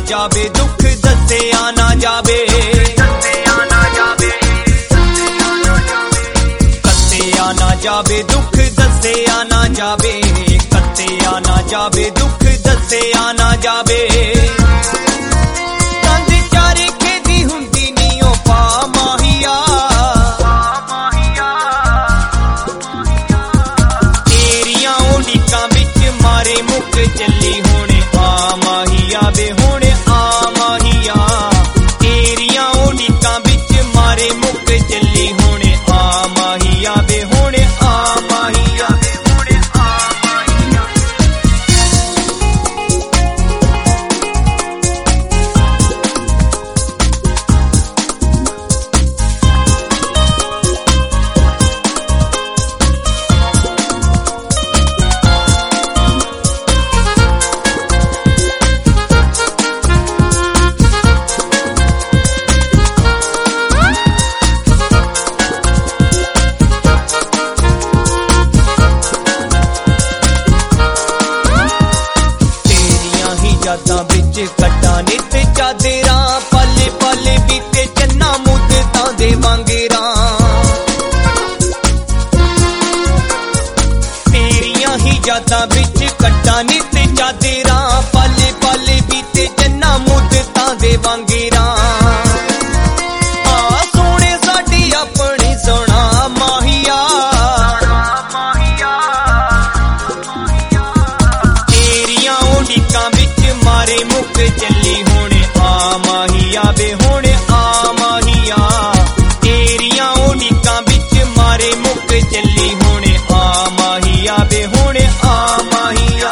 जावे दुख दसिया ना जावे कसिया ना जावे दुख दसिया ना जावे कसिया ना जावे दुख दसिया ना जावे कंध चारे खेदी हुंदी नी ओ पा माहिया तेरियां उड़ीकां विच मारे मुक चली हुणे आ माहिया वे हुणे आ माहिया तेरियां उड़ीकां विच मारे मुक चली हुणे आ माहिया वे हुणे आ माहिया यादां विच कट्टा नित चादरां पल पल बीते चन्ना मुद्दतां दे वांगरां तेरियां ही यादां विच कट्टा नित चादरां पल पल बीते चन्ना मुद्दतां दे वांगरां आ सोने साडी अपनी सोना माहिया तेरियां उड़ीकां मारे मुक चली हुणे आ माहिया वे हुणे आ माहिया तेरियां उड़ीकां विच मारे मुक चली हुणे आ माहिया वे हुणे आ माहिया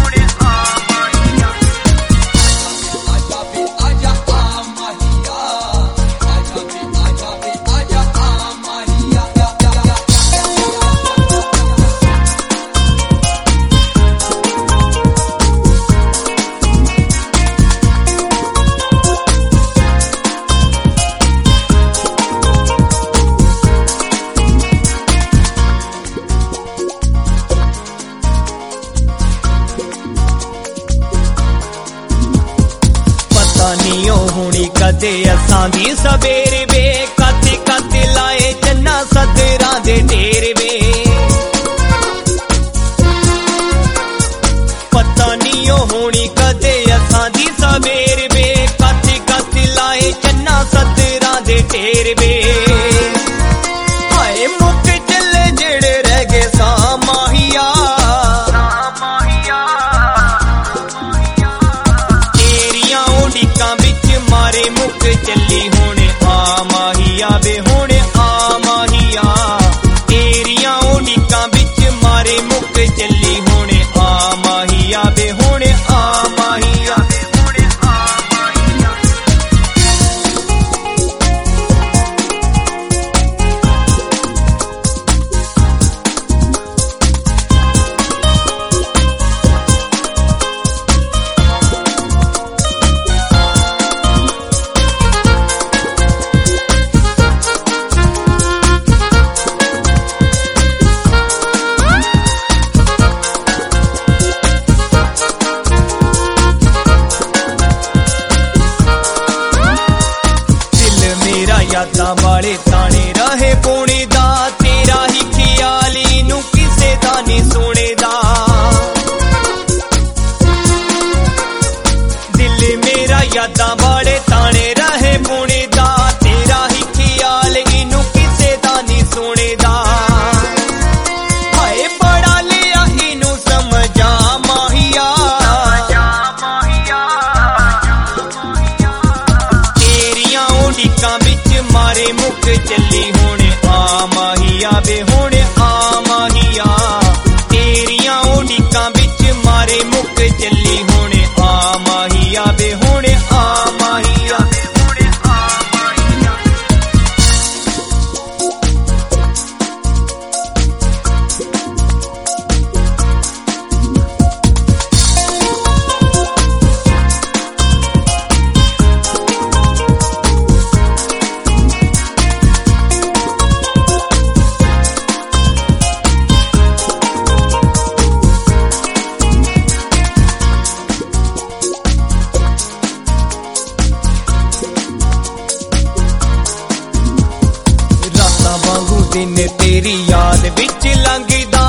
नीओ हुणी कदे असां दी सवेरे वे कते कते लाए चन्ना सदरां दे डेरे वे पता नीओ हुणी कदे असां दी सवेरे वे कते कते लाए चन्ना सदरां दे डेरे वे हाय मुक चले जेड़े रह गए सा माहिया मारे मुक चली हुणे आ माहिया वे हुणे आ माहिया तेरियां उड़ीकां विच मारे मुक चली हुणे आ माहिया वे हुणे आ माहिया यादां वाले ताने रहे पुणे दा तेरा ही ख्याली नू किसे दा नी सुने दा दिल मेरा यादां वाले ताने रहे पुणे दा तेरा ही ख्याल इनू किसे दा नी सुने दा हाय बड़ा लिया इनू समझा माहिया तेरियां उड़ीकां मारे मुक चली हुणे आ माहिया वे हुणे आ माहिया तेरियां उड़ीकां विच मारे मुक चली हुणे आ माहिया वे हुणे आ माहिया ਦਿਨ ਤੇਰੀ ਯਾਦ ਵਿੱਚ ਲੰਘਦਾ